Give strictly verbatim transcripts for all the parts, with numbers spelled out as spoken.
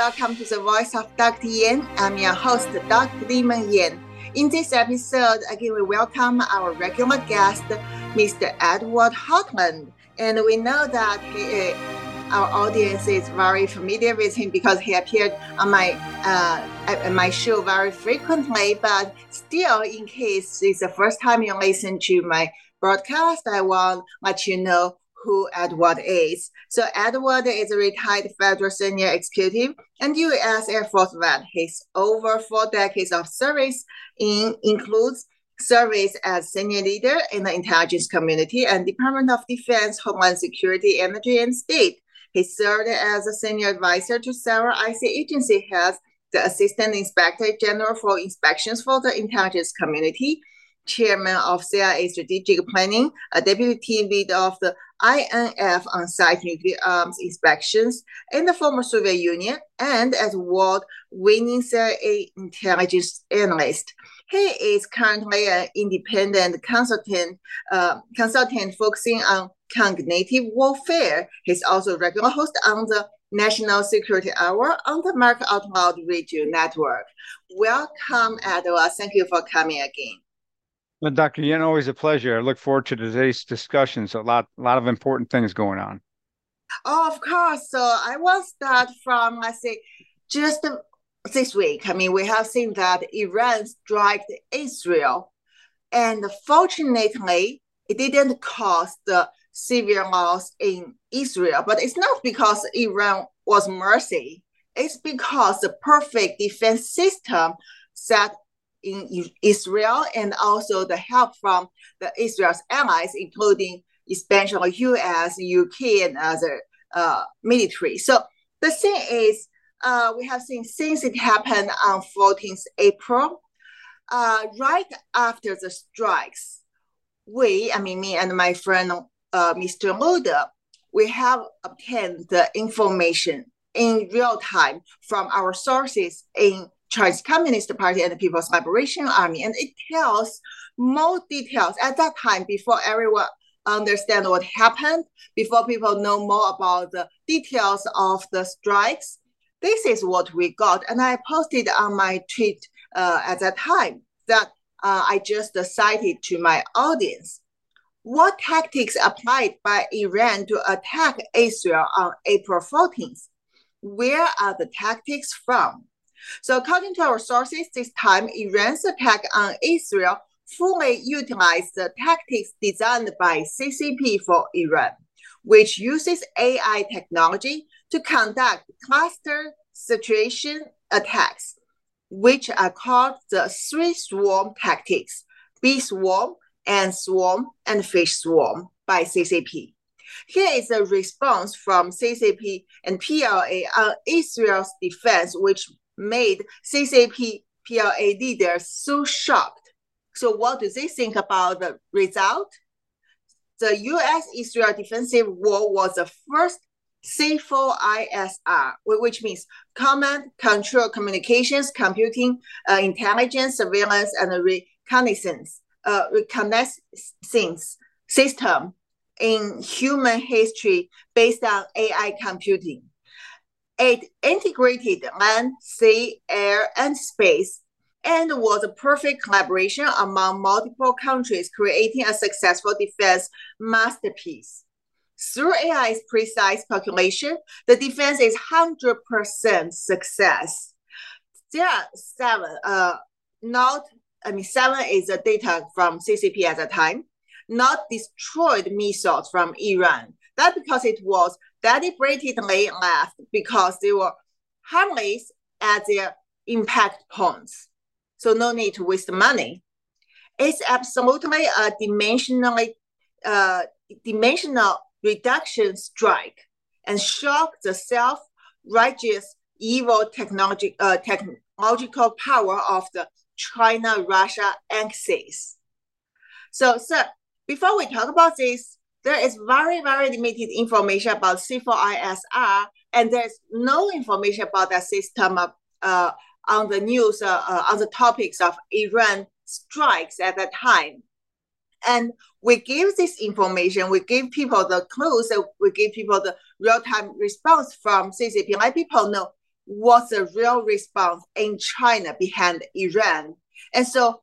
welcome to the Voice of Doctor Yan. I'm your host, Doctor Li-Meng Yan. In this episode, again, we welcome our regular guest, Mister Edward Hartland. And we know that he, our audience is very familiar with him because he appeared on my uh, at my show very frequently. But still, in case it's the first time you listen to my broadcast, I want to let you know who Edward is. So Edward is a retired federal senior executive and U S Air Force vet. His over four decades of service in, includes service as senior leader in the intelligence community and Department of Defense, Homeland Security, Energy, and State. He served as a senior advisor to several I C agency heads, the Assistant Inspector General for Inspections for the Intelligence Community, Chairman of C I A Strategic Planning, a deputy team lead of the I N F on-site nuclear arms inspections in the former Soviet Union, and as award-winning C I A intelligence analyst. He is currently an independent consultant, uh, consultant focusing on cognitive warfare. He's also a regular host on the National Security Hour on the America Out Loud Radio Network. Welcome, Edward. Thank you for coming again. Well, Doctor Yan, always a pleasure. I look forward to today's discussion. So a lot, a lot of important things going on. Oh, of course. So I will start from, let's say, just this week. I mean, we have seen that Iran struck Israel. And fortunately, it didn't cause the severe loss in Israel. But it's not because Iran was mercy. It's because the perfect defense system set in Israel and also the help from the Israel's allies, including especially U S, U K, and other uh, military. So the thing is, uh, we have seen since it happened on fourteenth April, uh, right after the strikes, we, I mean, me and my friend, uh, Mister Loder, we have obtained the information in real time from our sources in Chinese Communist Party and the People's Liberation Army. And it tells more details at that time before everyone understand what happened, before people know more about the details of the strikes. This is what we got. And I posted on my tweet uh, at that time that uh, I just cited to my audience. What tactics applied by Iran to attack Israel on April fourteenth? Where are the tactics from? So according to our sources, this time Iran's attack on Israel fully utilized the tactics designed by C C P for Iran, which uses A I technology to conduct cluster situation attacks, which are called the three swarm tactics, bee swarm and swarm and fish swarm by C C P. Here is a response from C C P and P L A on Israel's defense, which made C C P P L A leaders so shocked. So what do they think about the result? The U S-Israel defensive war was the first C four I S R, which means Command, Control, Communications, Computing, uh, Intelligence, Surveillance, and Reconnaissance, uh, Reconnaissance system in human history based on A I computing. It integrated land, sea, air, and space, and was a perfect collaboration among multiple countries, creating a successful defense masterpiece. Through A I's precise calculation, the defense is one hundred percent success. There are seven, uh, not, I mean, seven is the data from C C P at the time, not destroyed missiles from Iran. That's because it was deliberately left because they were harmless at their impact points. So no need to waste money. It's absolutely a dimensionally, uh, dimensional reduction strike and shock the self-righteous evil technology, uh, technological power of the China-Russia axis. So, sir, before we talk about this, there is very, very limited information about C four I S R, and there's no information about that system of, uh, on the news, uh, uh, on the topics of Iran strikes at that time. And we give this information, we give people the clues, we give people the real-time response from C C P, let people know what's the real response in China behind Iran. And so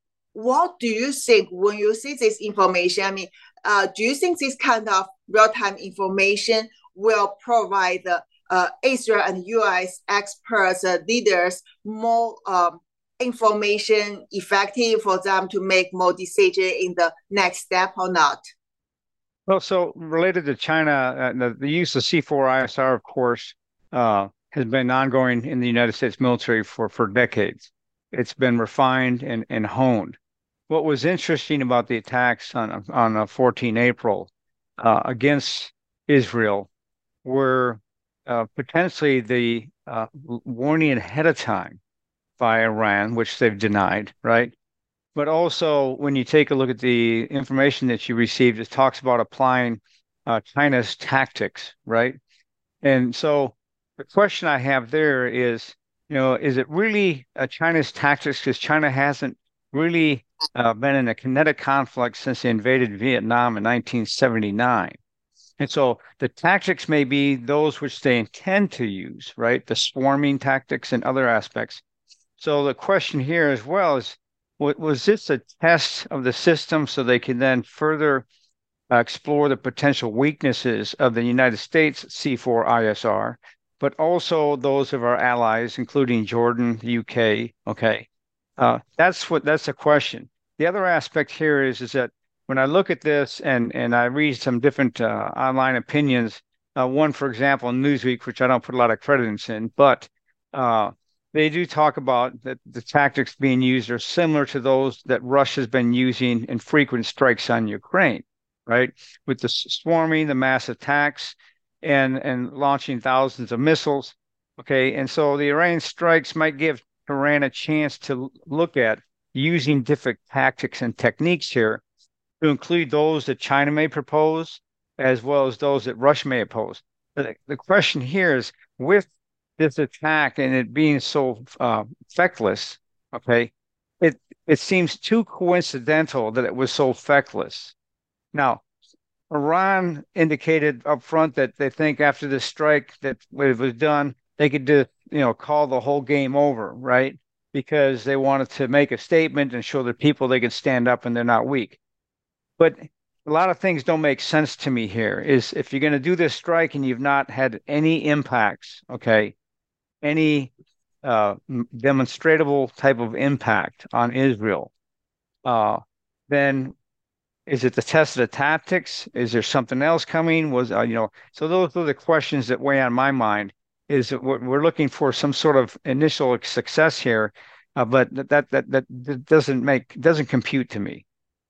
what do you think when you see this information? I mean, uh, do you think this kind of real-time information will provide the uh, Israel and U S experts, uh, leaders, more um, information effective for them to make more decision in the next step or not? Well, so related to China, uh, the, the use of C four I S R, of course, uh, has been ongoing in the United States military for, for decades. It's been refined and, and honed. What was interesting about the attacks on on uh, fourteen April uh, against Israel were uh, potentially the uh, warning ahead of time by Iran, which they've denied, right? But also, when you take a look at the information that you received, it talks about applying uh, China's tactics, right? And so the question I have there is, you know, is it really uh, China's tactics? Because China hasn't really uh, been in a kinetic conflict since they invaded Vietnam in nineteen seventy-nine. And so the tactics may be those which they intend to use, right? The swarming tactics and other aspects. So the question here as well is, was this a test of the system so they can then further uh, explore the potential weaknesses of the United States C four I S R, but also those of our allies, including Jordan, the U K? Okay, uh, that's what that's the question. The other aspect here is is that when I look at this and and I read some different uh, online opinions, uh, one, for example, Newsweek, which I don't put a lot of credence in, but uh, they do talk about that the tactics being used are similar to those that Russia's been using in frequent strikes on Ukraine, right? With the swarming, the mass attacks, and and launching thousands of missiles. Okay, and so the Iranian strikes might give Iran a chance to look at using different tactics and techniques here, to include those that China may propose, as well as those that Russia may oppose. The, the question here is, with this attack and it being so uh, feckless, okay, it it seems too coincidental that it was so feckless. Now, Iran indicated up front that they think after the strike that when it was done, they could do, you know, call the whole game over, right? Because they wanted to make a statement and show the people they could stand up and they're not weak. But a lot of things don't make sense to me here. Is if you're going to do this strike and you've not had any impacts, okay, any uh, demonstrable type of impact on Israel, uh, then is it the test of the tactics? Is there something else coming? Was uh, you know? So those are the questions that weigh on my mind. Is that we're looking for some sort of initial success here, uh, but that, that that that doesn't make doesn't compute to me.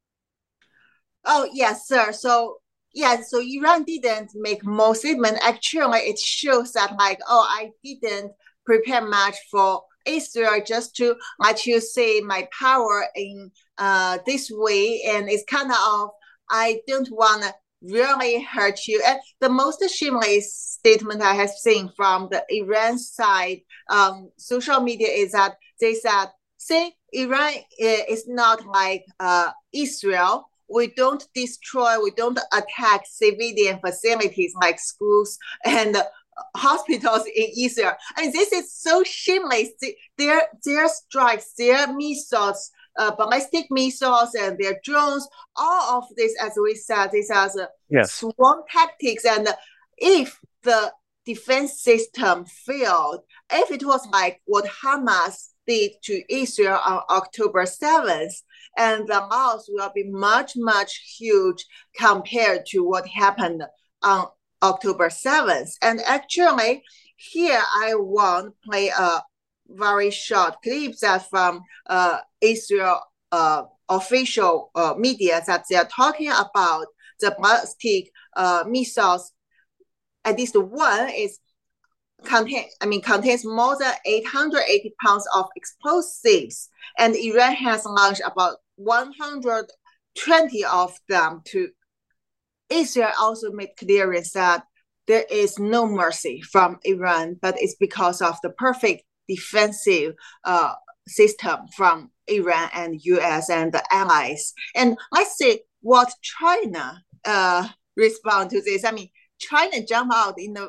Oh yes, sir. So yeah, so Iran didn't make more statement. Actually, it shows that like, oh, I didn't prepare much for Israel just to let you see my power in uh this way, and it's kind of I don't want to really hurt you. And the most shameless statement I have seen from the Iran side, um, social media is that they said, "See, Iran is not like uh Israel. We don't destroy, we don't attack civilian facilities like schools and hospitals in Israel." And this is so shameless. Their their strikes, their missiles, uh, ballistic missiles, and their drones, all of this, as we said, this as a yes. swarm tactics. And if the defense system failed, if it was like what Hamas did to Israel on October seventh, and the loss will be much, much huge compared to what happened on October seventh. And actually, here I want to play a very short clip that from uh, Israel uh, official uh, media that they're talking about the ballistic uh, missiles. At least one is contain, I mean, contains more than eight hundred eighty pounds of explosives, and Iran has launched about one hundred twenty of them to Israel. Also made clearance that there is no mercy from Iran, but it's because of the perfect defensive uh, system from Iran and U S and the allies. And let's see what China uh, respond to this. I mean, China jumped out in the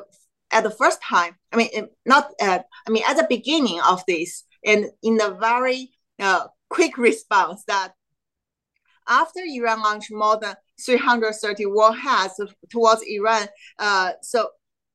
at the first time, I mean, not at, I mean, at the beginning of this, and in a very uh, quick response that after Iran launched more than three hundred thirty warheads towards Iran, uh, so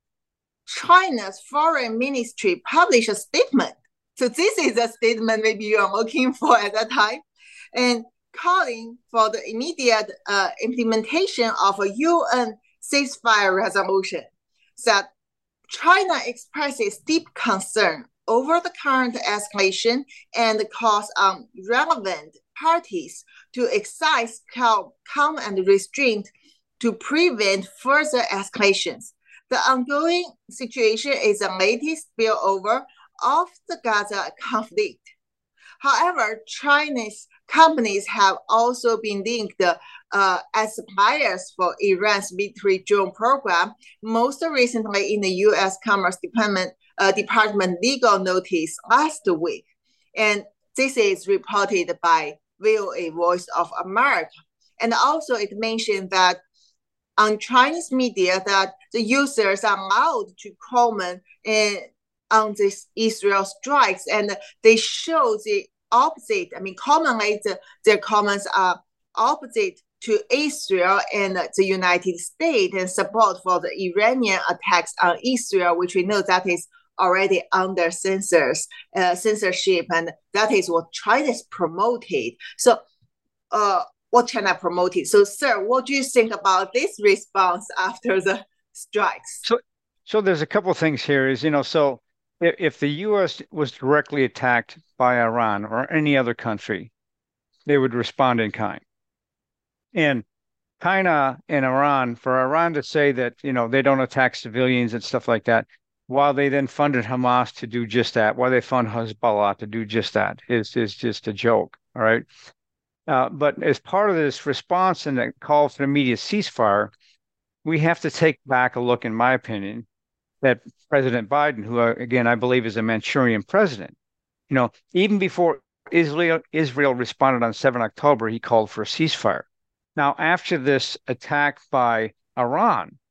China's foreign ministry published a statement. So this is a statement maybe you are looking for at that time, and calling for the immediate uh, implementation of a U N ceasefire resolution. That China expresses deep concern over the current escalation and calls on relevant parties to exercise calm and restraint to prevent further escalations. The ongoing situation is the latest spillover of the Gaza conflict. However, Chinese companies have also been linked uh, as suppliers for Iran's military drone program, most recently in the U S Commerce Department, uh, Department legal notice last week. And this is reported by V O A Voice of America. And also it mentioned that on Chinese media that the users are allowed to comment in, on this Israel strikes, and they show the opposite. I mean, commonly the, their comments are opposite to Israel and the United States and support for the Iranian attacks on Israel, which we know that is already under censors, uh, censorship, and that is what China is promoted. So, uh, what China promoted. So, sir, what do you think about this response after the strikes? So, so there's a couple of things here. Is you know, so if, if the U S was directly attacked by Iran or any other country, they would respond in kind. And China and Iran, for Iran to say that you know they don't attack civilians and stuff like that, while they then funded Hamas to do just that, while they fund Hezbollah to do just that, is is just a joke. All right. Uh, but as part of this response and the call for an immediate ceasefire, we have to take back a look, in my opinion, that President Biden, who uh, again I believe is a Manchurian president, you know, even before Israel Israel responded on the seventh of October, he called for a ceasefire. Now, after this attack by Iran,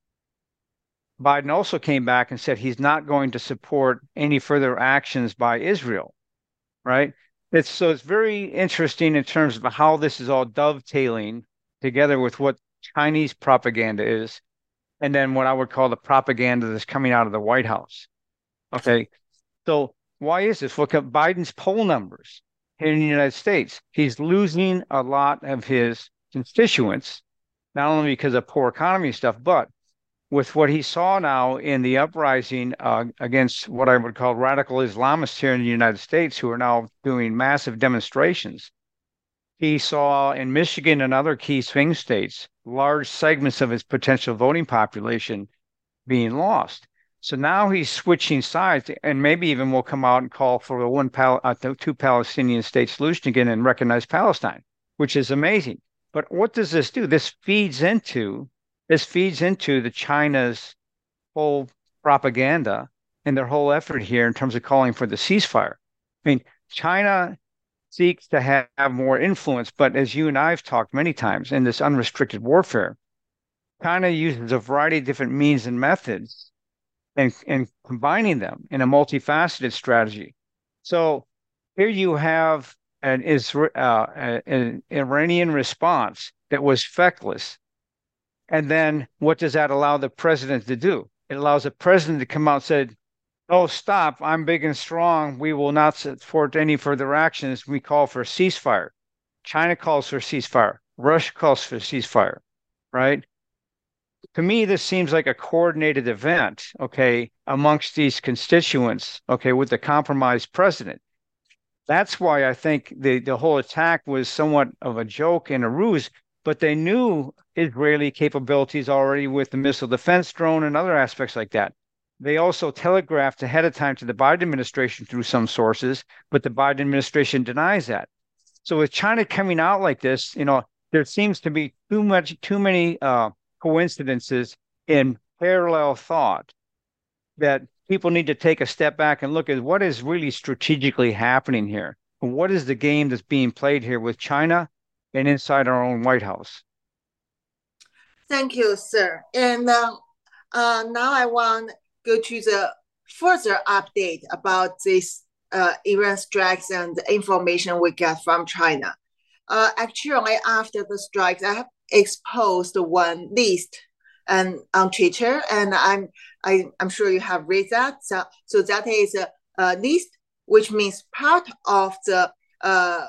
Biden also came back and said he's not going to support any further actions by Israel, right? It's, so it's very interesting in terms of how this is all dovetailing together with what Chinese propaganda is, and then what I would call the propaganda that's coming out of the White House. Okay, so why is this? Look at Biden's poll numbers here in the United States. He's losing a lot of his constituents, not only because of poor economy stuff, but with what he saw now in the uprising uh, against what I would call radical Islamists here in the United States, who are now doing massive demonstrations. He saw in Michigan and other key swing states, large segments of his potential voting population being lost. So now he's switching sides, and maybe even will come out and call for a one Pal- uh, two Palestinian state solution again and recognize Palestine, which is amazing. But what does this do? This feeds into This feeds into the China's whole propaganda and their whole effort here in terms of calling for the ceasefire. I mean, China seeks to have, have more influence, but as you and I have talked many times in this unrestricted warfare, China uses a variety of different means and methods and, and combining them in a multifaceted strategy. So here you have an, Isra- uh, an Iranian response that was feckless. And then what does that allow the president to do? It allows the president to come out and say, oh, stop, I'm big and strong. We will not support any further actions. We call for a ceasefire. China calls for a ceasefire. Russia calls for a ceasefire, right? To me, this seems like a coordinated event, okay, amongst these constituents, okay, with the compromised president. That's why I think the, the whole attack was somewhat of a joke and a ruse, but they knew Israeli capabilities already with the missile defense drone and other aspects like that. They also telegraphed ahead of time to the Biden administration through some sources, but the Biden administration denies that. So with China coming out like this, you know, there seems to be too much, too many uh, coincidences in parallel thought that people need to take a step back and look at what is really strategically happening here. What is the game that's being played here with China and inside our own White House? Thank you, sir. And uh, uh, now I want to go to the further update about this uh, Iran strikes and the information we get from China. Uh, actually, after the strikes, I have exposed one list and on Twitter, and I'm I, I'm sure you have read that. So, so that is a, a list, which means part of the uh,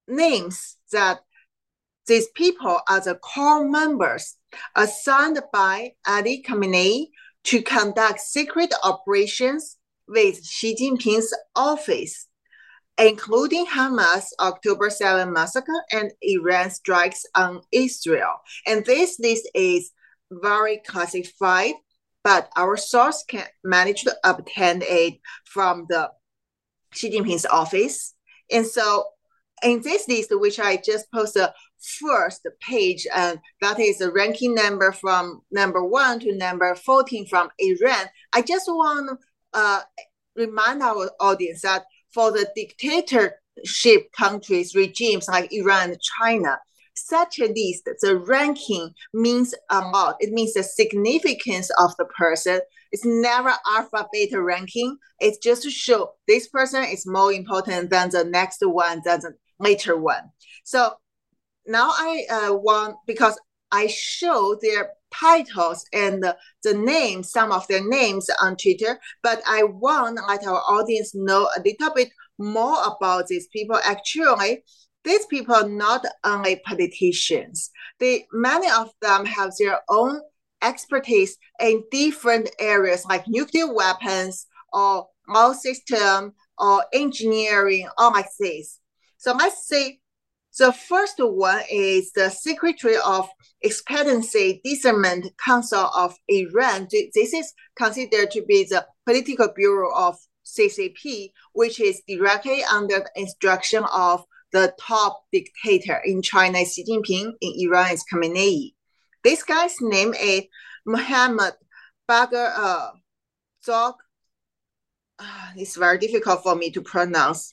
names that these people are the core members assigned by Ali Khamenei to conduct secret operations with Xi Jinping's office, including Hamas October seventh massacre and Iran strikes on Israel. And this list is very classified, but our source can manage to obtain it from the Xi Jinping's office. And so in this list, which I just posted first page, and that is the ranking number from number one to number fourteen from Iran, I just want to uh, remind our audience that for the dictatorship countries, regimes like Iran and China, such a list, the ranking means a lot. It means the significance of the person. It's never alpha beta ranking. It's just to show this person is more important than the next one, than the later one. So now I uh, want, because I show their titles and the, the names, some of their names on Twitter, but I want to let our audience know a little bit more about these people. Actually, these people are not only politicians. They, many of them have their own expertise in different areas like nuclear weapons or all system or engineering, all like this. So let's see. The first one is the Secretary of Expediency Discernment Council of Iran. This is considered to be the political bureau of C C P, which is directly under the instruction of the top dictator in China, Xi Jinping, in Iran is Khamenei. This guy's name is Mohammad Bagher uh, Zog. Uh, it's very difficult for me to pronounce.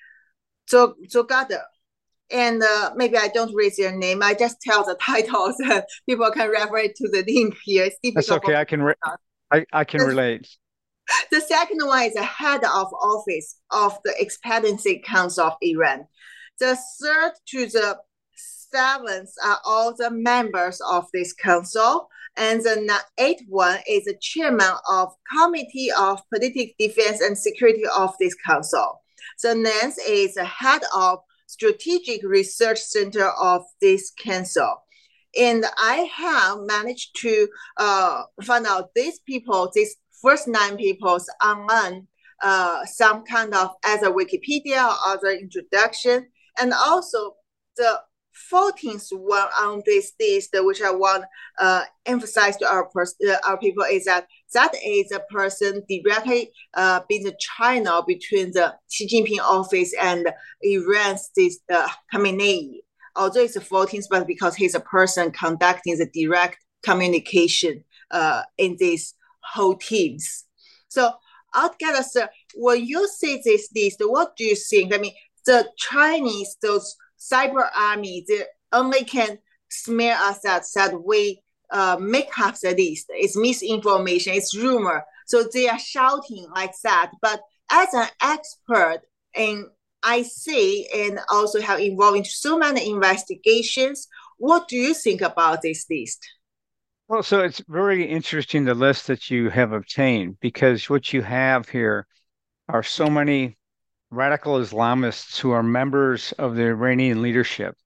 Zog Zogader. And uh, maybe I don't read their name. I just tell the titles. People can refer to the link here. It's That's okay. I can re- I, I can the, relate. The second one is the head of office of the Expediency Council of Iran. The third to the seventh are all the members of this council. And the eighth one is the chairman of Committee of Political Defense and Security of this council. The ninth is the head of Strategic Research Center of this council. And I have managed to uh, find out these people, these first nine people online, uh, some kind of other Wikipedia or other introduction. And also the fourteenth one on this list, which I want to uh, emphasize to our, pers- uh, our people, is that that is a person directly uh, in the channel between the Xi Jinping office and Iran's this, uh, Khamenei. Although it's the fourteenth, but because he's a person conducting the direct communication uh, in these whole teams. So altogether, sir, when you see this list, what do you think? I mean, the Chinese, those cyber army, they only can smear us that, that we uh, make up the list. It's misinformation, it's rumor. So they are shouting like that. But as an expert in I C and also have involved in so many investigations, what do you think about this list? Well, so it's very interesting, the list that you have obtained, because what you have here are so many radical Islamists who are members of the Iranian leadership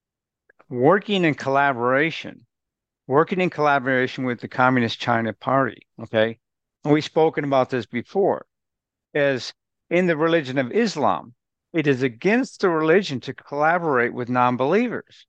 working in collaboration, working in collaboration with the Communist China Party, okay? And we've spoken about this before, as in the religion of Islam, it is against the religion to collaborate with non-believers.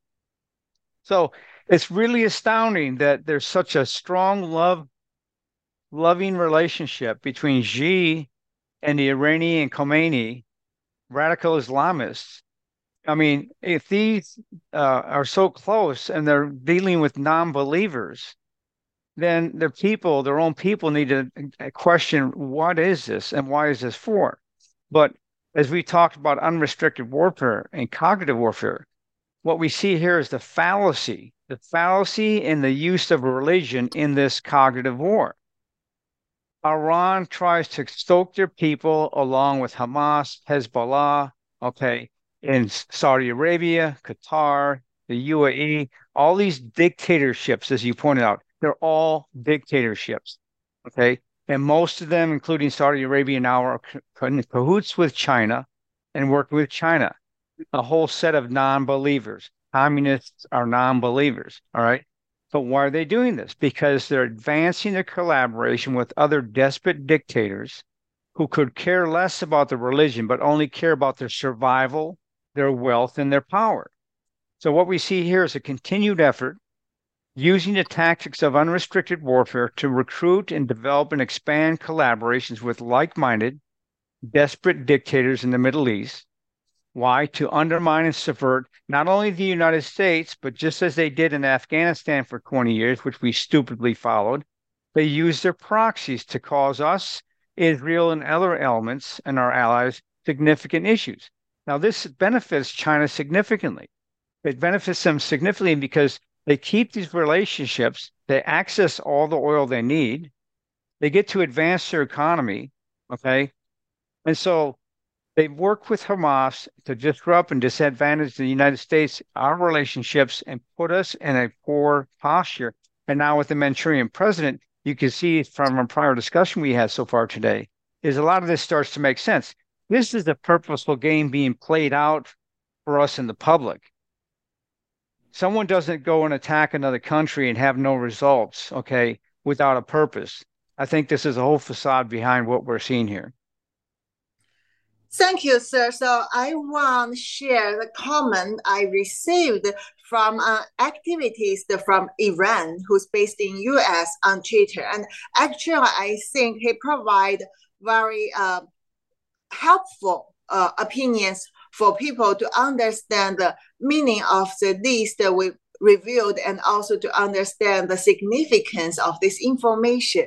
So it's really astounding that there's such a strong love, loving relationship between Xi and the Iranian Khomeini radical Islamists. I mean, if these uh, are so close and they're dealing with non-believers, then their people, their own people need to question, what is this and why is this for? But as we talked about unrestricted warfare and cognitive warfare, what we see here is the fallacy, the fallacy in the use of religion in this cognitive war. Iran tries to stoke their people along with Hamas, Hezbollah, okay, in Saudi Arabia, Qatar, the U A E, all these dictatorships, as you pointed out, they're all dictatorships, okay? And most of them, including Saudi Arabia now, are in cahoots with China and work with China. A whole set of non-believers. Communists are non-believers, all right? But why are they doing this? Because they're advancing their collaboration with other desperate dictators who could care less about the religion, but only care about their survival, their wealth, and their power. So what we see here is a continued effort using the tactics of unrestricted warfare to recruit and develop and expand collaborations with like-minded, desperate dictators in the Middle East. Why? To undermine and subvert not only the United States, but just as they did in Afghanistan for twenty years, which we stupidly followed, they used their proxies to cause us, Israel, and other elements and our allies significant issues. Now, this benefits China significantly. It benefits them significantly because they keep these relationships, they access all the oil they need, they get to advance their economy, okay? And so they've worked with Hamas to disrupt and disadvantage the United States, our relationships, and put us in a poor posture. And now with the Manchurian president, you can see from a prior discussion we had so far today, is a lot of this starts to make sense. This is the purposeful game being played out for us in the public. Someone doesn't go and attack another country and have no results, okay, without a purpose. I think this is a whole facade behind what we're seeing here. Thank you, sir. So I want to share the comment I received from uh, activities from Iran, who's based in U S on Twitter. And actually, I think he provide very uh, helpful uh, opinions for people to understand the meaning of the list that we reviewed and also to understand the significance of this information.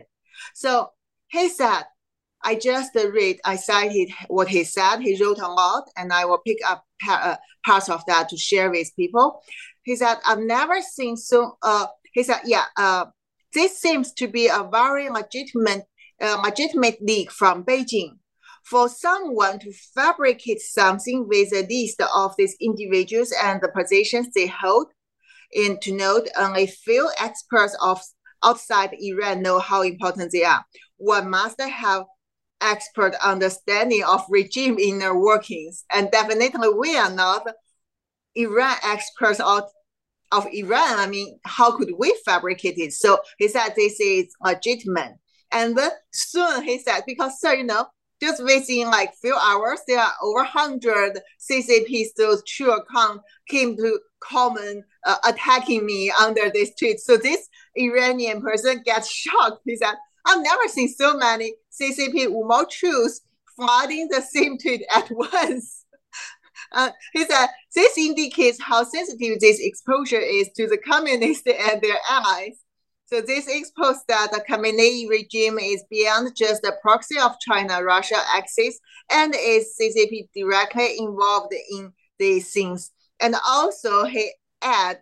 So he said, I just read, I cited what he said. He wrote a lot, and I will pick up uh, parts of that to share with people. He said, I've never seen so, uh, he said, yeah, uh, this seems to be a very legitimate, uh, legitimate leak from Beijing. For someone to fabricate something with a list of these individuals and the positions they hold, and to note only few experts of outside Iran know how important they are. One must have expert understanding of regime inner workings. And definitely we are not Iran experts of, of Iran. I mean, how could we fabricate it? So he said this is legitimate. And then soon he said, because sir, you know, just within like few hours, there are over one hundred C C P those true account came to comment uh, attacking me under this tweet. So this Iranian person gets shocked. He said, I've never seen so many C C P Umo troops flooding the same tweet at once. Uh, he said, this indicates how sensitive this exposure is to the communists and their allies. So this exposed that the Khamenei regime is beyond just the proxy of China-Russia axis and is C C P directly involved in these things. And also he add,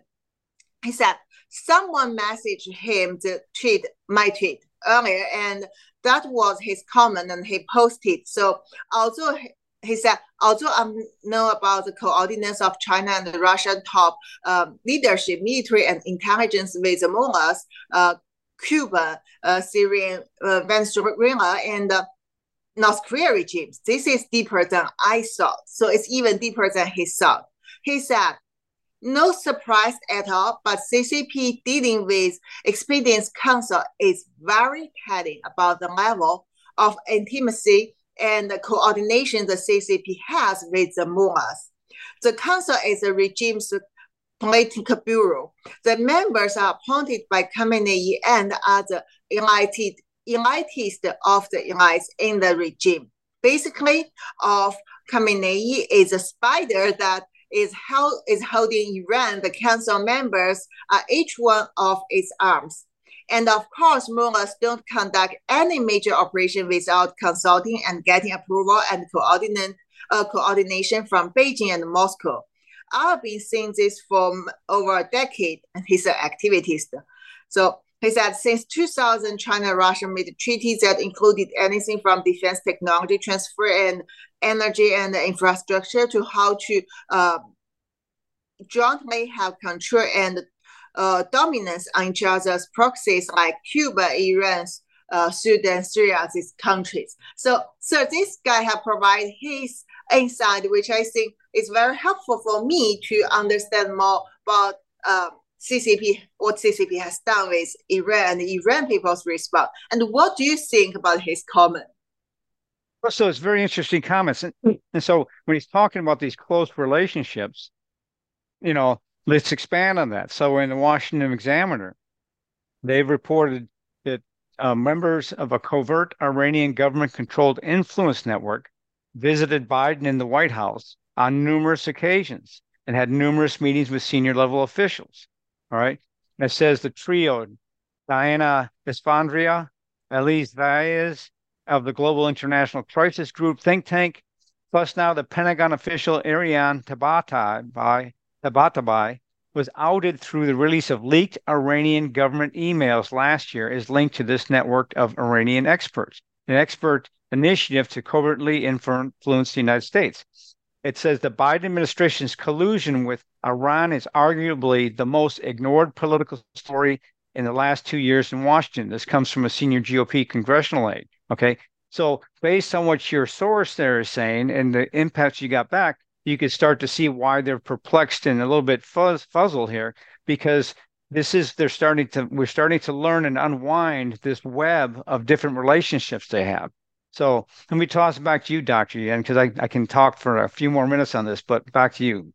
he said, someone messaged him to tweet my tweet earlier, and that was his comment, and he posted. So although he, he said, although I know about the coordinates of China and the Russian top um, leadership, military and intelligence with the mullahs, uh, Cuba, uh, Syrian, uh, Venezuela, and uh, North Korea regimes, this is deeper than I thought. So it's even deeper than he thought. He said, no surprise at all, but C C P dealing with Expedience Council is very telling about the level of intimacy and the coordination the C C P has with the mullahs. The council is a regime's political bureau. The members are appointed by Khamenei and are the elite, elitist of the elites in the regime. Basically, of Khamenei is a spider that is, held, is holding Iran. The council members are each one of its arms. And of course, mullahs don't conduct any major operation without consulting and getting approval and coordinate, uh, coordination from Beijing and Moscow. I've been seeing this for over a decade, and he's an activist. So He said, since two thousand, China and Russia made treaties that included anything from defense technology transfer and energy and infrastructure to how to uh, jointly have control and uh, dominance on each other's proxies like Cuba, Iran, uh, Sudan, Syria, these countries. So, so this guy has provided his insight, which I think is very helpful for me to understand more about um, C C P, what C C P has done with Iran and Iran people's response. And what do you think about his comment? So it's very interesting comments. And, and so when he's talking about these close relationships, you know, let's expand on that. So in the Washington Examiner, they've reported that uh, members of a covert Iranian government-controlled influence network visited Biden in the White House on numerous occasions and had numerous meetings with senior level officials. All right. And it says the trio, Diana Esfandria, Elise Valles of the Global International Crisis Group think tank, plus now the Pentagon official Ariane Tabatabai, Tabatabai was outed through the release of leaked Iranian government emails last year is linked to this network of Iranian experts, an expert initiative to covertly influence the United States. It says the Biden administration's collusion with Iran is arguably the most ignored political story in the last two years in Washington. This comes from a senior G O P congressional aide. Okay. So based on what your source there is saying and the impacts you got back, you could start to see why they're perplexed and a little bit fuzz, fuzzled here, because this is, they're starting to, we're starting to learn and unwind this web of different relationships they have. So let me toss it back to you, Doctor Yan, because I, I can talk for a few more minutes on this, but back to you.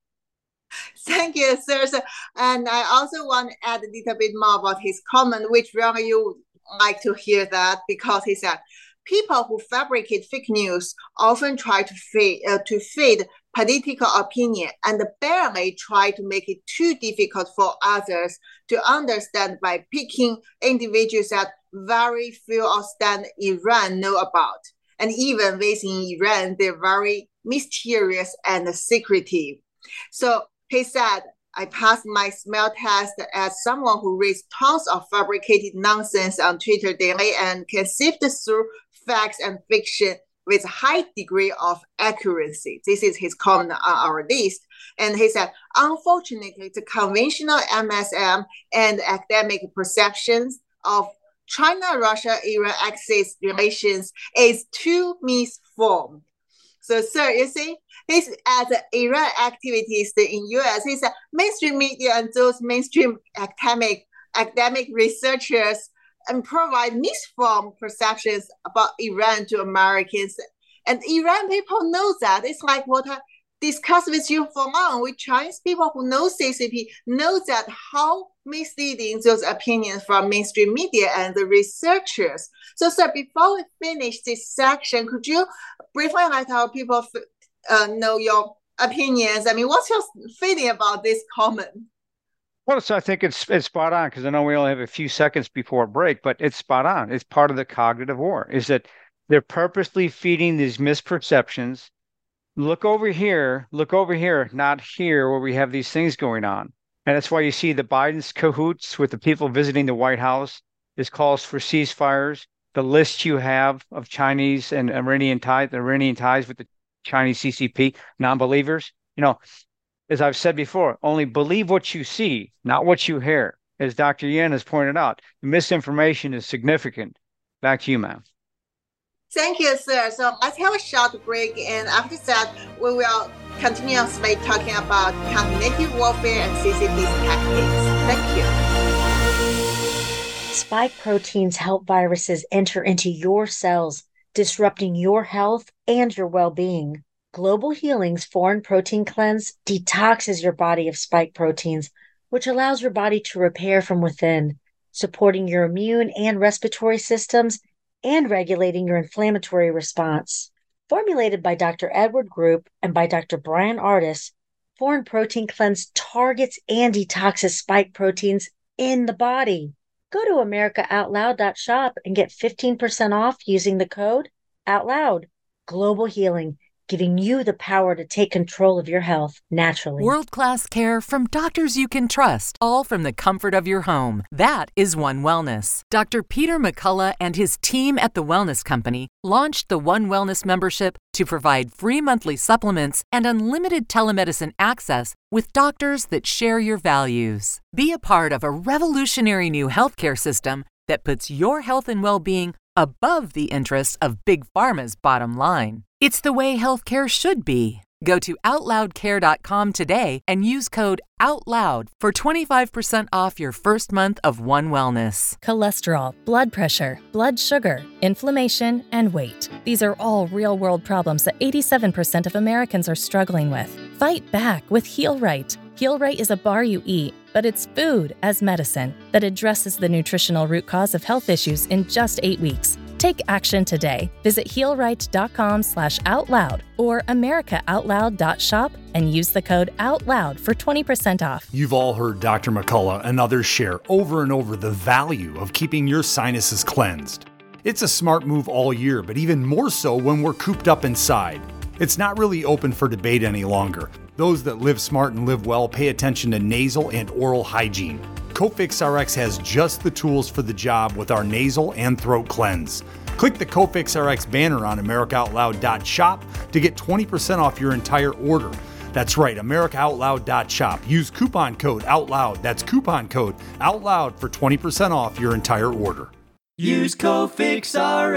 Thank you, sir. So, and I also want to add a little bit more about his comment, which really you like to hear that, because he said, people who fabricate fake news often try to feed, uh, to feed political opinion and barely try to make it too difficult for others to understand by picking individuals that very few outside Iran know about. And even within Iran, they're very mysterious and secretive. So he said, I passed my smell test as someone who reads tons of fabricated nonsense on Twitter daily and can sift through facts and fiction with a high degree of accuracy. This is his comment on our list. And he said, unfortunately, the conventional M S M and academic perceptions of China-Russia-Iran axis relations is too misformed. So, sir, you see, he's as Iran activities in U S, he said mainstream media and those mainstream academic academic researchers and provide misformed perceptions about Iran to Americans. And Iran people know that. It's like what I discussed with you for long. We Chinese people who know C C P know that how misleading those opinions from mainstream media and the researchers. So, sir, before we finish this section, could you briefly let our people uh, know your opinions? I mean, what's your feeling about this comment? Well, so I think it's it's spot on, because I know we only have a few seconds before break, but it's spot on. It's part of the cognitive war, is that they're purposely feeding these misperceptions. Look over here, look over here, not here, where we have these things going on. And that's why you see the Biden's cahoots with the people visiting the White House, this calls for ceasefires. The list you have of Chinese and Iranian ties, Iranian ties with the Chinese C C P, non-believers, you know, as I've said before, only believe what you see, not what you hear. As Doctor Yan has pointed out, the misinformation is significant. Back to you, ma'am. Thank you, sir. So let's have a short break, and after that, we will continuously talking about cognitive warfare and C C P's tactics. Thank you. Spike proteins help viruses enter into your cells, disrupting your health and your well-being. Global Healing's Foreign Protein Cleanse detoxes your body of spike proteins, which allows your body to repair from within, supporting your immune and respiratory systems and regulating your inflammatory response. Formulated by Doctor Edward Group and by Doctor Brian Ardis, Foreign Protein Cleanse targets and detoxes spike proteins in the body. Go to america out loud dot shop and get fifteen percent off using the code OUTLOUD. Global Healing. giving you the power to take control of your health naturally. World-class care from doctors you can trust, all from the comfort of your home. That is One Wellness. Doctor Peter McCullough and his team at The Wellness Company launched the One Wellness membership to provide free monthly supplements and unlimited telemedicine access with doctors that share your values. Be a part of a revolutionary new healthcare system that puts your health and well-being above the interests of Big Pharma's bottom line. It's the way healthcare should be. Go to out loud care dot com today and use code OUTLOUD for twenty-five percent off your first month of One Wellness. Cholesterol, blood pressure, blood sugar, inflammation, and weight. These are all real-world problems that eighty-seven percent of Americans are struggling with. Fight back with Heal Right. Heal Right is a bar you eat, but it's food as medicine that addresses the nutritional root cause of health issues in just eight weeks. Take action today. Visit heal right dot com slash out loud or america out loud dot shop and use the code OUTLOUD for twenty percent off. You've all heard Doctor McCullough and others share over and over the value of keeping your sinuses cleansed. It's a smart move all year, but even more so when we're cooped up inside. It's not really open for debate any longer. Those that live smart and live well pay attention to nasal and oral hygiene. Cofix R X has just the tools for the job with our nasal and throat cleanse. Click the Cofix R X banner on america out loud dot shop to get twenty percent off your entire order. That's right, america out loud dot shop. Use coupon code OUTLOUD. That's coupon code OUTLOUD for twenty percent off your entire order. Use Cofix R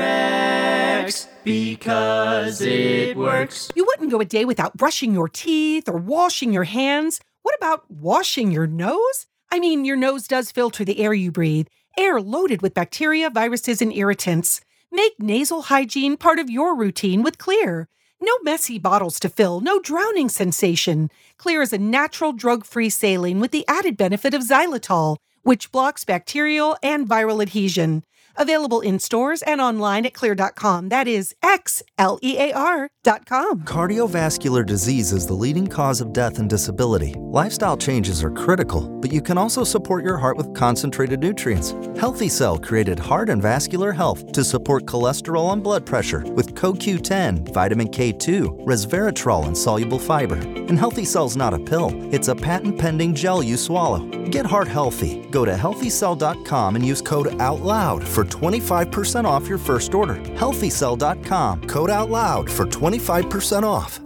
X because it works. You wouldn't go a day without brushing your teeth or washing your hands. What about washing your nose? I mean, your nose does filter the air you breathe, air loaded with bacteria, viruses, and irritants. Make nasal hygiene part of your routine with Xlear. No messy bottles to fill, no drowning sensation. Xlear is a natural drug-free saline with the added benefit of xylitol, which blocks bacterial and viral adhesion. Available in stores and online at xlear dot com. That is X L E A R dot com. Cardiovascular disease is the leading cause of death and disability. Lifestyle changes are critical, but you can also support your heart with concentrated nutrients. Healthy Cell created Heart and Vascular Health to support cholesterol and blood pressure with C O Q ten, vitamin K two, resveratrol, and soluble fiber. And Healthy Cell's not a pill, it's a patent-pending gel you swallow. Get heart healthy. Go to healthy cell dot com and use code OUTLOUD for twenty-five percent off your first order. healthy cell dot com, code OUTLOUD for twenty-five percent off.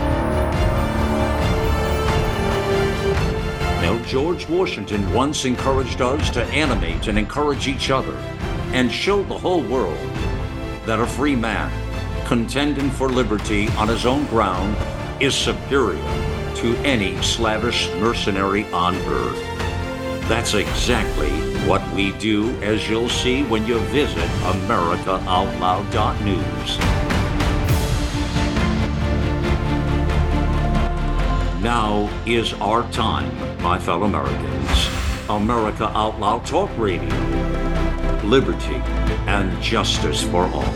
Now, George Washington once encouraged us to animate and encourage each other and show the whole world that a free man contending for liberty on his own ground is superior to any slavish mercenary on earth. That's exactly what we do, as you'll see when you visit america out loud dot news. Now is our time, my fellow Americans. America Out Loud Talk Radio. Liberty and justice for all.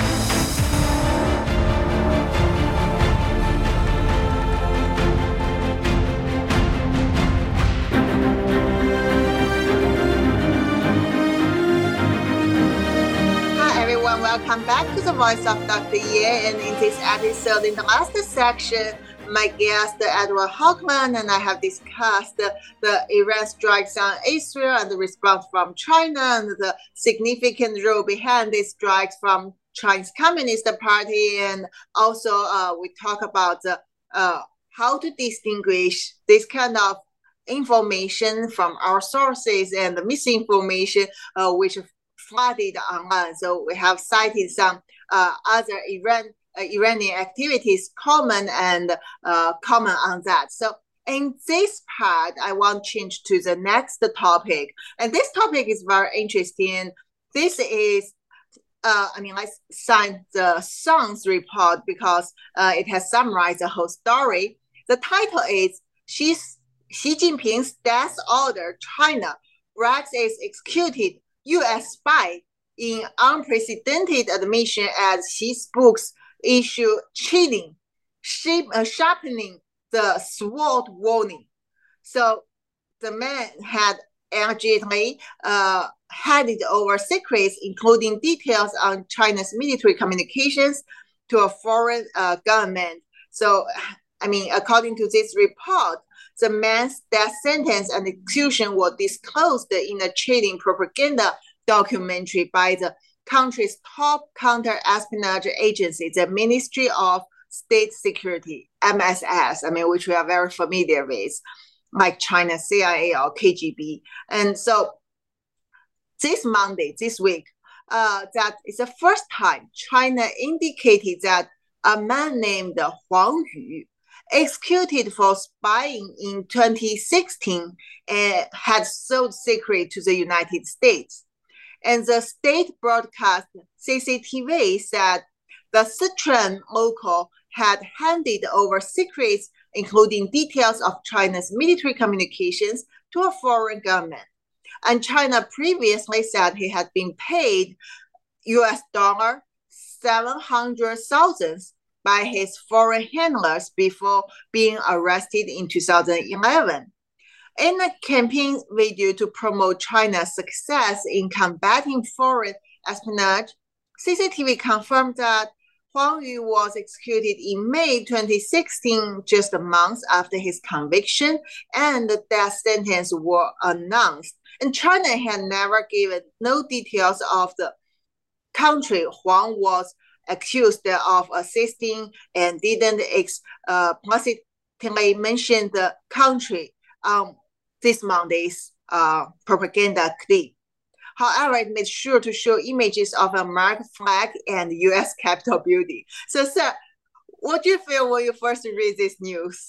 Welcome back to the Voice of Doctor Ye, and in this episode, in the last section, my guest Edward Hochman and I have discussed the, the Iran strikes on Israel and the response from China and the significant role behind these strikes from Chinese Communist Party, and also uh, we talk about the, uh, how to distinguish this kind of information from our sources and the misinformation uh, which flooded online. So we have cited some uh, other Iran uh, Iranian activities common and uh, common on that. So in this part, I want to change to the next topic. And this topic is very interesting. This is, uh, I mean, let's sign the Sun's report because uh, it has summarized the whole story. The title is Xi, Xi Jinping's death order, China brags is executed U S spy in unprecedented admission as Xi spokes issue chilling, shape, uh, sharpening the SWOT warning. So the man had allegedly uh, handed over secrets, including details on China's military communications to a foreign uh, government. So, I mean, according to this report, the man's death sentence and execution were disclosed in a chilling propaganda documentary by the country's top counter-espionage agency, the Ministry of State Security, M S S, I mean, which we are very familiar with, like China C I A or K G B. And so this Monday, this week, uh, that is the first time China indicated that a man named Huang Yu, executed for spying in twenty sixteen, uh, had sold secret to the United States. And the state broadcast C C T V said the Sichuan local had handed over secrets, including details of China's military communications, to a foreign government. And China previously said he had been paid U S dollar seven hundred thousand by his foreign handlers before being arrested in two thousand eleven. In a campaign video to promote China's success in combating foreign espionage, C C T V confirmed that Huang Yu was executed in May twenty sixteen, just a month after his conviction, and the death sentence was announced. And China had never given no details of the country Huang was accused of assisting, and didn't explicitly uh, mention the country on um, this Monday's uh, propaganda clip. However, it made sure to show images of a American flag and U S Capitol building. So, sir, what do you feel when you first read this news?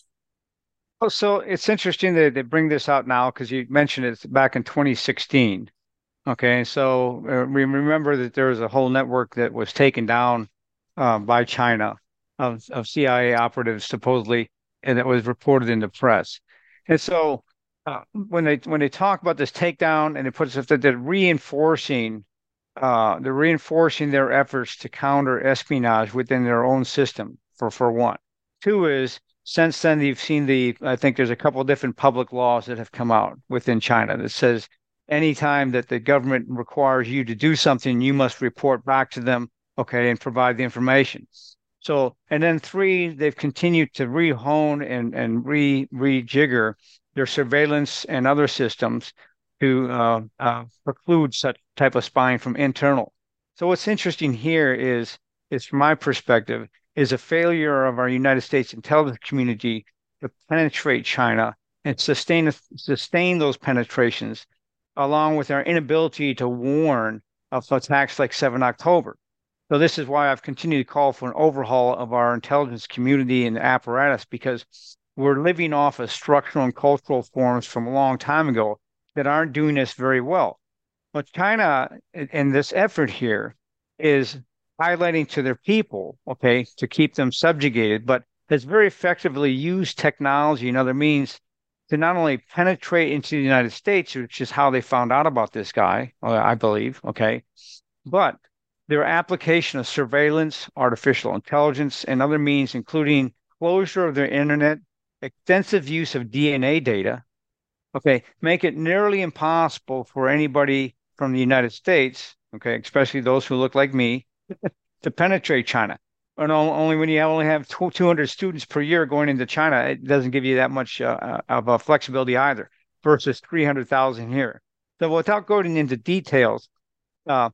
Oh, so it's interesting that they bring this out now because you mentioned it back in twenty sixteen. Okay, so uh, we remember that there was a whole network that was taken down uh, by China of, of C I A operatives, supposedly, and it was reported in the press. And so uh, when they when they talk about this takedown, and it puts that they're reinforcing, uh, they're reinforcing their efforts to counter espionage within their own system. For for one, two is since then you've seen the I think there's a couple of different public laws that have come out within China that says anytime that the government requires you to do something, you must report back to them, okay, and provide the information. So, and then three, they've continued to re-hone and, and re, rejigger their surveillance and other systems to uh, uh, preclude such type of spying from internal. So what's interesting here is, is from my perspective, is a failure of our United States intelligence community to penetrate China and sustain, sustain those penetrations, along with our inability to warn of attacks like seven October. So this is why I've continued to call for an overhaul of our intelligence community and apparatus, because we're living off of structural and cultural forms from a long time ago that aren't doing this very well. But China, in this effort here, is highlighting to their people, okay, to keep them subjugated, but has very effectively used technology and other means to not only penetrate into the United States, which is how they found out about this guy, I believe, okay, but their application of surveillance, artificial intelligence, and other means, including closure of their internet, extensive use of D N A data, okay, make it nearly impossible for anybody from the United States, okay, especially those who look like me, to penetrate China. And only when you only have two hundred students per year going into China, it doesn't give you that much uh, of a flexibility either, versus three hundred thousand here. So without going into details, uh,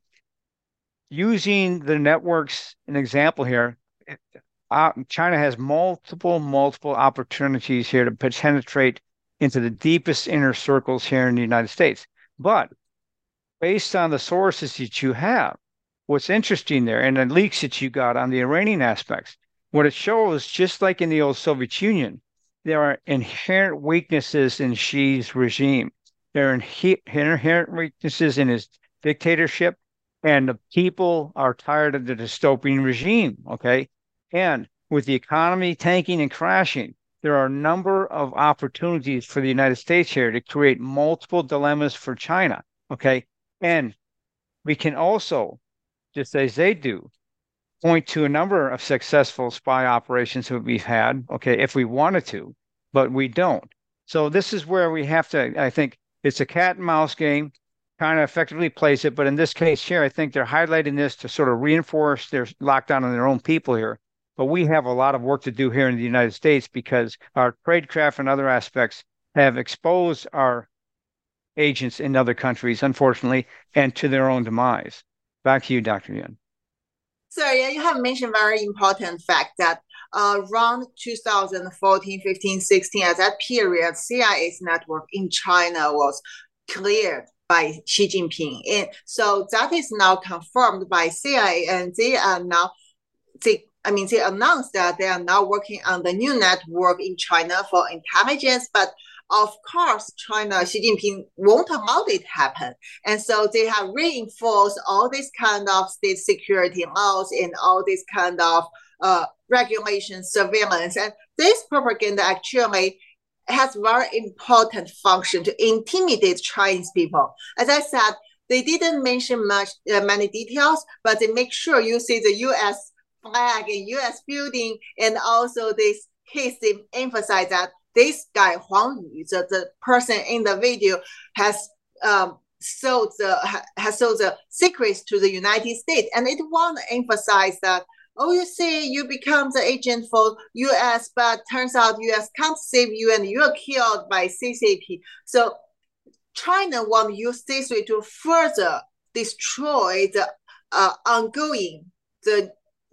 using the networks, an example here, uh, China has multiple, multiple opportunities here to penetrate into the deepest inner circles here in the United States. But based on the sources that you have, what's interesting there, and the leaks that you got on the Iranian aspects, what it shows, just like in the old Soviet Union, there are inherent weaknesses in Xi's regime. There are inherent weaknesses in his dictatorship, and the people are tired of the dystopian regime, okay? And with the economy tanking and crashing, there are a number of opportunities for the United States here to create multiple dilemmas for China, okay? And we can also, just as they do, point to a number of successful spy operations that we've had, okay, if we wanted to, but we don't. So this is where we have to, I think, it's a cat and mouse game. China effectively plays it. But in this case here, I think they're highlighting this to sort of reinforce their lockdown on their own people here. But we have a lot of work to do here in the United States because our tradecraft and other aspects have exposed our agents in other countries, unfortunately, and to their own demise. Back to you, Doctor Yuen. So yeah, you have mentioned very important fact that uh, around two thousand fourteen, fifteen, sixteen, at that period, C I A's network in China was cleared by Xi Jinping. And so that is now confirmed by C I A, and they are now, they, I mean, they announced that they are now working on the new network in China for intelligence, but of course, China, Xi Jinping won't allow it to happen. And so they have reinforced all this kind of state security laws and all this kind of uh, regulation, surveillance. And this propaganda actually has very important function to intimidate Chinese people. As I said, they didn't mention much, uh, many details, but they make sure you see the U S flag and U S building, and also this case they emphasize that this guy Huang Yu, the, the person in the video, has um, sold the has sold the secrets to the United States, and it want to emphasize that, oh, you see, you become the agent for U S, but turns out U S can't save you, and you're killed by C C P. So China want to use this way to further destroy the uh, ongoing the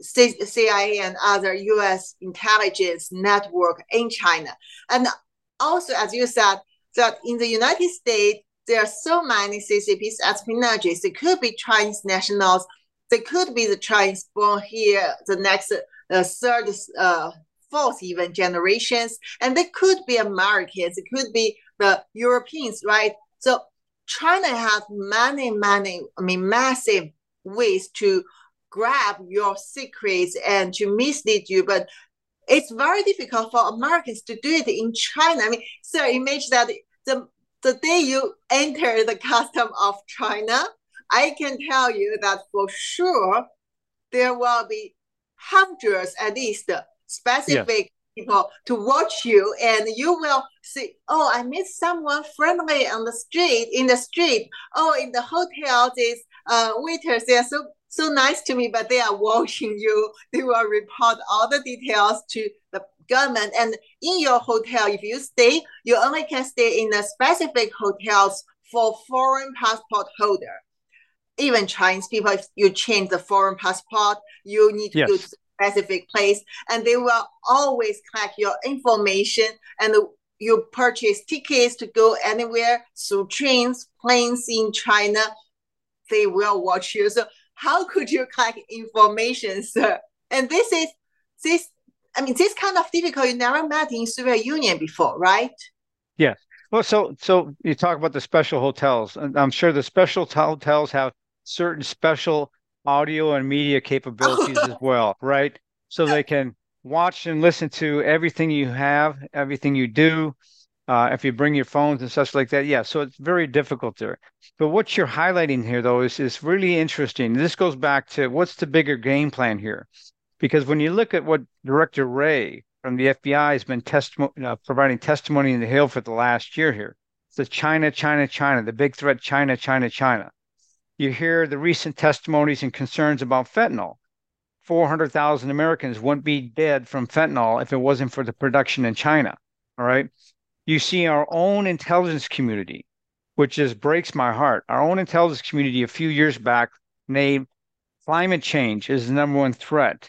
C I A and other U S intelligence network in China. And also, as you said, that in the United States, there are so many C C P espionages. They could be Chinese nationals. They could be the Chinese born here, the next uh, third, uh, fourth even generations. And they could be Americans. It could be the Europeans, right? So China has many, many, I mean, massive ways to grab your secrets and to mislead you, but it's very difficult for Americans to do it in China. I mean, so imagine that the, the day you enter the custom of China, I can tell you that for sure there will be hundreds at least specific yes. people to watch you, and you will see, oh, I met someone friendly on the street, in the street. Oh, in the hotel, these uh, waiters, they are so so nice to me, but they are watching you. They will report all the details to the government. And in your hotel, if you stay, you only can stay in the specific hotels for foreign passport holder. Even Chinese people, if you change the foreign passport, you need to yes. go to a specific place, and they will always collect your information, and you purchase tickets to go anywhere through trains, planes in China. They will watch you. So how could you collect information, sir? And this is, this, I mean, this kind of difficult you never met in Soviet Union before, right? Yes. Well, so so you talk about the special hotels, and I'm sure the special hotels have certain special audio and media capabilities as well, right? So they can watch and listen to everything you have, everything you do. Uh, if you bring your phones and such like that, yeah. So it's very difficult there. But what you're highlighting here, though, is is really interesting. This goes back to what's the bigger game plan here, because when you look at what Director Wray from the F B I has been testimo- uh, providing testimony in the Hill for the last year here, it's the China, China, China, the big threat, China, China, China. You hear the recent testimonies and concerns about fentanyl. four hundred thousand Americans wouldn't be dead from fentanyl if it wasn't for the production in China. All right. You see our own intelligence community, which just breaks my heart. Our own intelligence community a few years back named climate change as the number one threat.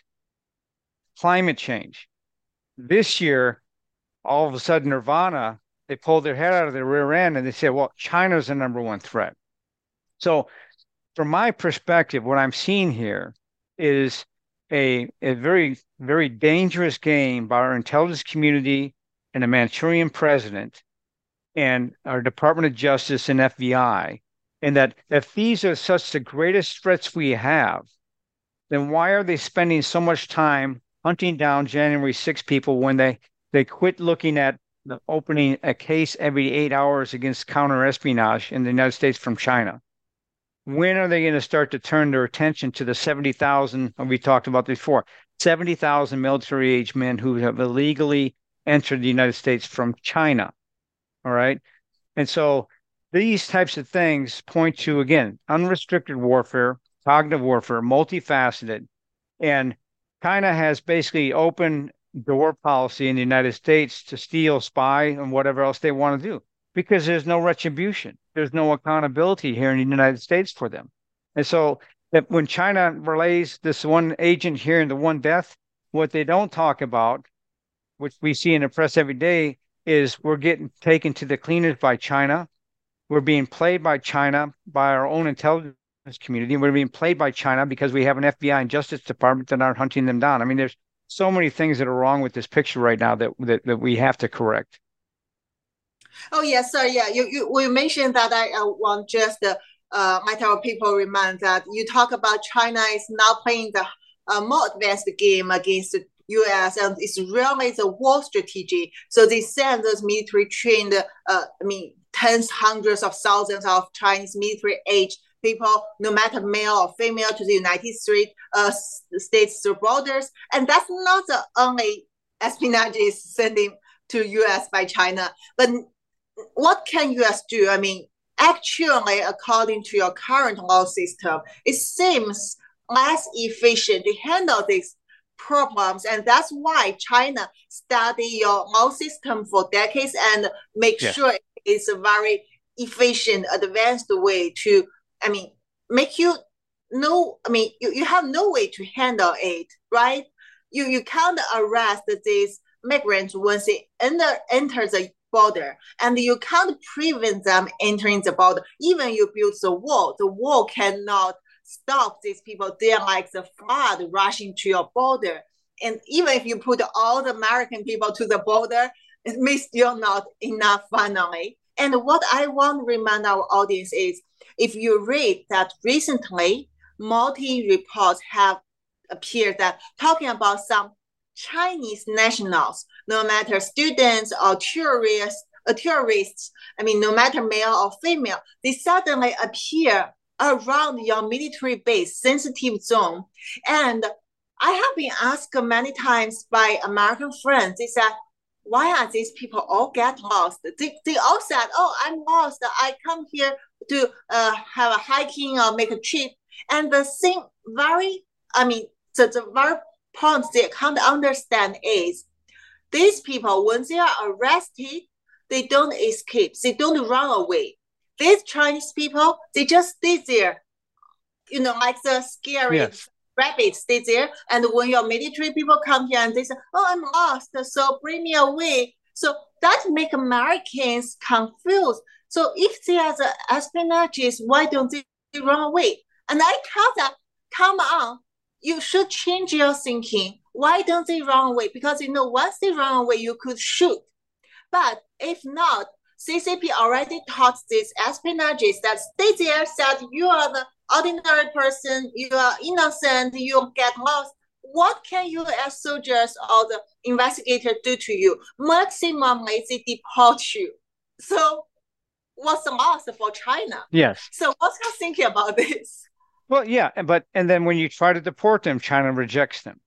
Climate change. This year, all of a sudden, Nirvana, they pulled their head out of their rear end and they said, well, China's the number one threat. So from my perspective, what I'm seeing here is a, a very, very dangerous game by our intelligence community and a Manchurian president and our Department of Justice and F B I, and that if these are such the greatest threats we have, then why are they spending so much time hunting down January sixth people when they, they quit looking at the opening a case every eight hours against counter-espionage in the United States from China? When are they going to start to turn their attention to the seventy thousand, we talked about before, seventy thousand military-age men who have illegally entered the United States from China? All right. And so these types of things point to, again, unrestricted warfare, cognitive warfare, multifaceted. And China has basically open door policy in the United States to steal, spy, and whatever else they want to do, because there's no retribution. There's no accountability here in the United States for them. And so that when China relays this one agent here and the one death, what they don't talk about, which we see in the press every day, is we're getting taken to the cleaners by China. We're being played by China, by our own intelligence community. We're being played by China because we have an F B I and Justice Department that aren't hunting them down. I mean, there's so many things that are wrong with this picture right now that that, that we have to correct. Oh yes, sir. Yeah, you you we mentioned that. I uh, want just uh, uh, let our people remind that you talk about China is now playing the uh, more advanced game against the U S, and it's really the war strategy. So they send those military trained, uh, I mean, tens, hundreds of thousands of Chinese military age people, no matter male or female, to the United States, uh, states through borders. And that's not the only espionage is sending to U S by China. But what can U S do? I mean, actually, according to your current law system, it seems less efficient to handle these problems. And that's why China study your law system for decades and make yeah. sure it's a very efficient, advanced way to, I mean, make you know, I mean, you, you have no way to handle it, right? You you can't arrest these migrants once they enter, enter the border, and you can't prevent them entering the border. Even you build the wall, the wall cannot stop these people. They're like the flood rushing to your border. And even if you put all the American people to the border, it may still not enough finally. And what I want to remind our audience is, if you read that recently, multi reports have appeared that talking about some Chinese nationals, no matter students or tourists, uh, tourists, I mean, no matter male or female, they suddenly appear around your military base, sensitive zone. And I have been asked many times by American friends, they said, why are these people all get lost? They, they all said, oh, I'm lost. I come here to uh, have a hiking or make a trip. And the thing very, I mean, the, the very point they can't understand is these people, when they are arrested, they don't escape. They don't run away. These Chinese people, they just stay there, you know, like the scary yes. rabbits stay there. And when your military people come here and they say, oh, I'm lost, so bring me away. So that make Americans confused. So if they are the espionages, why don't they run away? And I tell them, come on, you should change your thinking. Why don't they run away? Because, you know, once they run away, you could shoot. But if not, C C P already taught these espionages that stay there, said you are the ordinary person, you are innocent, you get lost. What can you as soldiers or the investigators do to you? Maximally, they deport you. So what's the loss for China? Yes. So what's your thinking about this? Well, yeah, but and then when you try to deport them, China rejects them.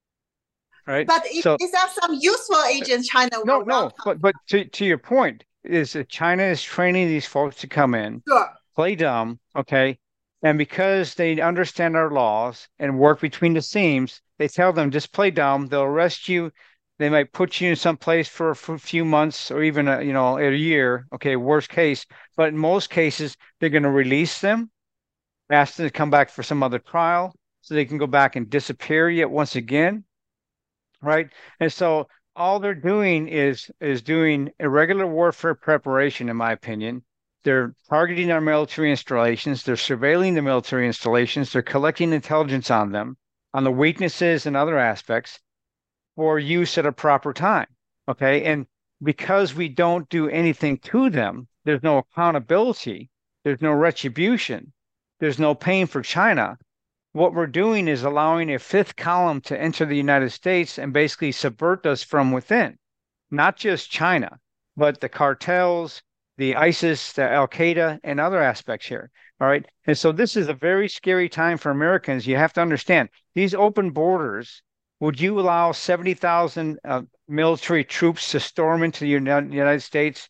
Right. But so, is that some useful agents China? No, no. But but to, to your point is that China is training these folks to come in, sure. play dumb, okay, and because they understand our laws and work between the seams, they tell them just play dumb. They'll arrest you. They might put you in some place for a few months or even a, you know a year. Okay, worst case. But in most cases, they're going to release them, ask them to come back for some other trial, so they can go back and disappear yet once again. Right. And so all they're doing is is doing irregular warfare preparation, in my opinion. They're targeting our military installations. They're surveilling the military installations. They're collecting intelligence on them, on the weaknesses and other aspects for use at a proper time. OK, and because we don't do anything to them, there's no accountability. There's no retribution. There's no pain for China. What we're doing is allowing a fifth column to enter the United States and basically subvert us from within, not just China, but the cartels, the ISIS, the Al-Qaeda, and other aspects here. All right. And so this is a very scary time for Americans. You have to understand these open borders. Would you allow seventy thousand uh, military troops to storm into the United States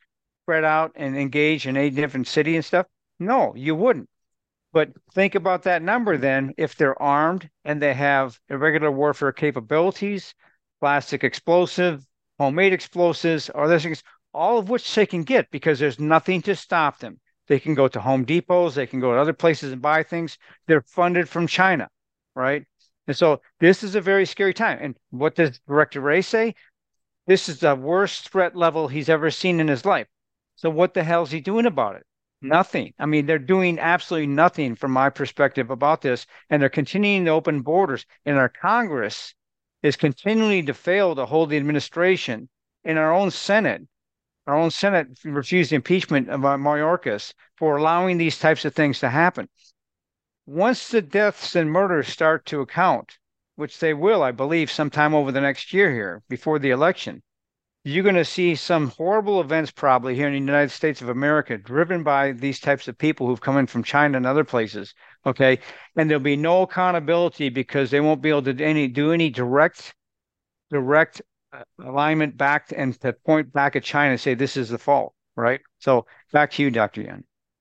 spread out and engage in a different city and stuff? No, you wouldn't. But think about that number then. If they're armed and they have irregular warfare capabilities, plastic explosive, homemade explosives, or other things, all of which they can get because there's nothing to stop them. They can go to Home Depots, they can go to other places and buy things. They're funded from China, right? And so this is a very scary time. And what does Director Wray say? This is the worst threat level he's ever seen in his life. So what the hell is he doing about it? Nothing. I mean, they're doing absolutely nothing from my perspective about this, and they're continuing to open borders. And our Congress is continuing to fail to hold the administration, and our own Senate, our own Senate refused the impeachment of Mayorkas for allowing these types of things to happen. Once the deaths and murders start to account, which they will, I believe, sometime over the next year here, before the election, you're going to see some horrible events probably here in the United States of America driven by these types of people who've come in from China and other places, okay? And there'll be no accountability because they won't be able to do any, do any direct, direct uh, alignment back to, and to point back at China and say this is the fault, right? So back to you, Doctor Yan.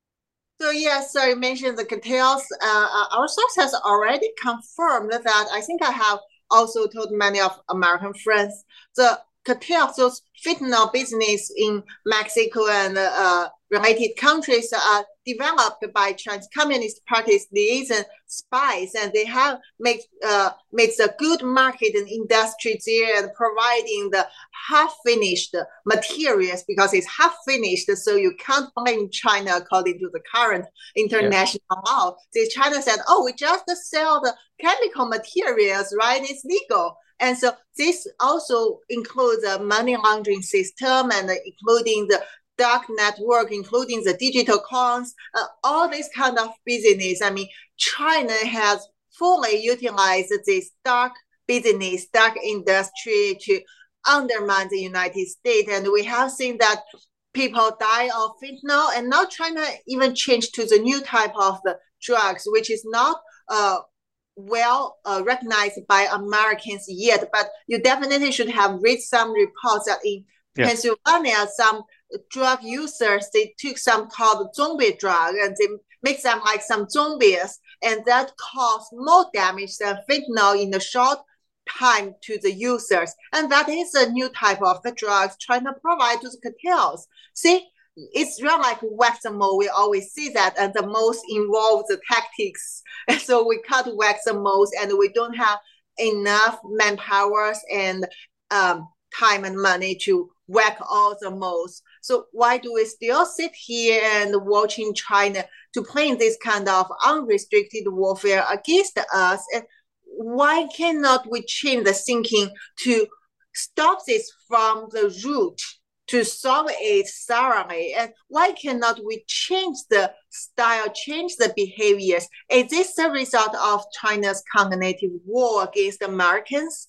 So yes, so you mentioned the cartels. Uh, our source has already confirmed that. I think I have also told many of American friends the cartels, those fentanyl business in Mexico and uh, related countries are developed by Chinese Communist Party's liaison spies, and they have made uh, makes a good market and industry there and providing the half-finished materials because it's half-finished, so you can't blame China according to the current international yeah. law. So China said, oh, we just sell the chemical materials, right? It's legal. And so this also includes a money laundering system and including the dark network, including the digital coins, uh, all this kind of business. I mean, China has fully utilized this dark business, dark industry to undermine the United States. And we have seen that people die of fentanyl, and now China even changed to the new type of the drugs, which is not uh, well uh, recognized by Americans yet. But you definitely should have read some reports that in yes. Pennsylvania, some drug users, they took some called zombie drug and they make them like some zombies, and that caused more damage than fentanyl in a short time to the users. And that is a new type of the drugs trying to provide to the cartels. See, it's really like whack-a-mole. We always see that, and the most involves the tactics. And so we cut whack-a-moles, and we don't have enough manpower and um, time and money to whack all the moles. So why do we still sit here and watching China to plan this kind of unrestricted warfare against us? And why cannot we change the thinking to stop this from the root, to solve it thoroughly? And why cannot we change the style, change the behaviors? Is this the result of China's cognitive war against Americans?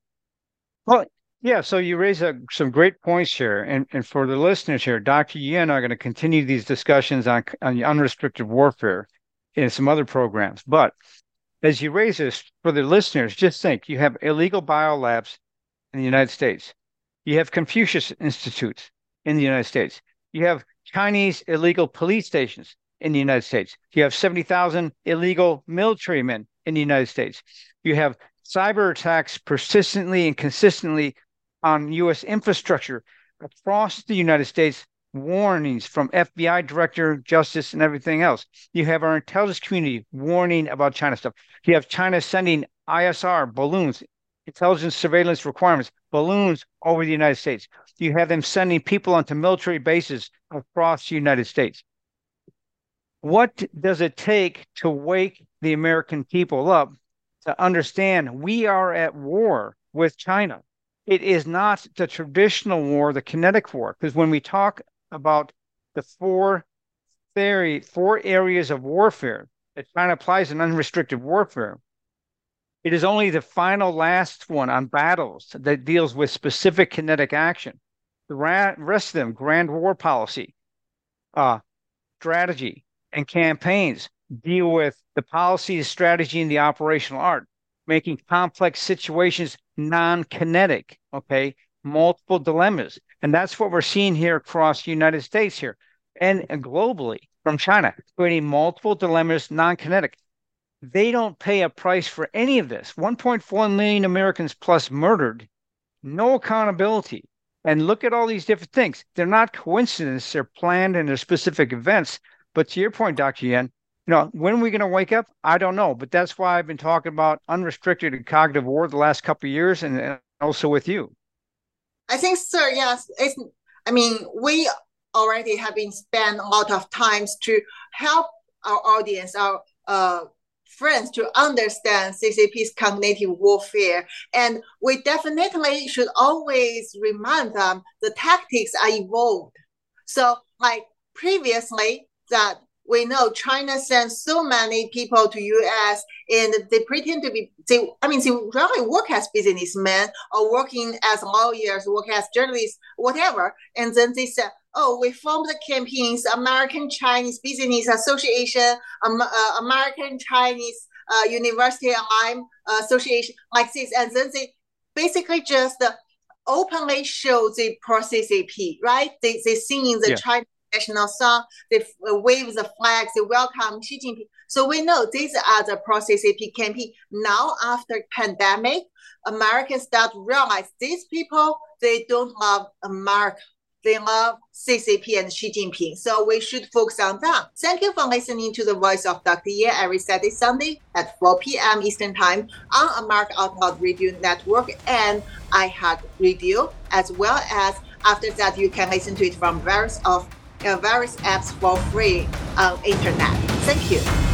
Well, yeah, so you raise a, some great points here. And, and for the listeners here, Doctor Yan and I are going to continue these discussions on, on unrestricted warfare in some other programs. But as you raise this, for the listeners, just think, you have illegal biolabs in the United States. You have Confucius Institutes in the United States. You have Chinese illegal police stations in the United States. You have seventy thousand illegal military men in the United States. You have cyber attacks persistently and consistently on U S infrastructure across the United States, warnings from F B I director, justice, and everything else. You have our intelligence community warning about China stuff. You have China sending I S R balloons, intelligence surveillance requirements, balloons over the United States. You have them sending people onto military bases across the United States. What does it take to wake the American people up to understand we are at war with China? It is not the traditional war, the kinetic war, because when we talk about the four theory, four areas of warfare that China applies in unrestricted warfare, it is only the final last one on battles that deals with specific kinetic action. The rest of them, grand war policy, uh, strategy, and campaigns deal with the policy, strategy, and the operational art, making complex situations non-kinetic, okay? Multiple dilemmas. And that's what we're seeing here across the United States here and globally from China, creating multiple dilemmas, non-kinetic. They don't pay a price for any of this. one point four million Americans plus murdered, no accountability. And look at all these different things. They're not coincidence. They're planned and they're specific events. But to your point, Doctor Yan, you know, when are we going to wake up? I don't know. But that's why I've been talking about unrestricted and cognitive war the last couple of years, and, and also with you. I think, sir, yes. It's, I mean, we already have been spent a lot of times to help our audience, our uh, friends to understand C C P's cognitive warfare. And we definitely should always remind them the tactics are evolved. So like previously that we know China sends so many people to U S and they pretend to be, they, I mean, they really work as businessmen or working as lawyers, working as journalists, whatever. And then they said, oh, we formed the campaigns, American Chinese Business Association, um, uh, American Chinese uh, University Alumni Association, like this. And then they basically just uh, openly show the pro-C C P, right? They, they sing the yeah. Chinese national song, they wave the flags, they welcome Xi Jinping. So we know these are the pro-C C P campaign. Now, after pandemic, Americans start to realize these people, they don't love America. They love C C P and Xi Jinping. So we should focus on that. Thank you for listening to the Voice of Doctor Yan every Saturday, Sunday at four p.m. Eastern Time on America Out Loud Radio Network and iHeart Radio, as well as after that, you can listen to it from various of uh, various apps for free on internet. Thank you.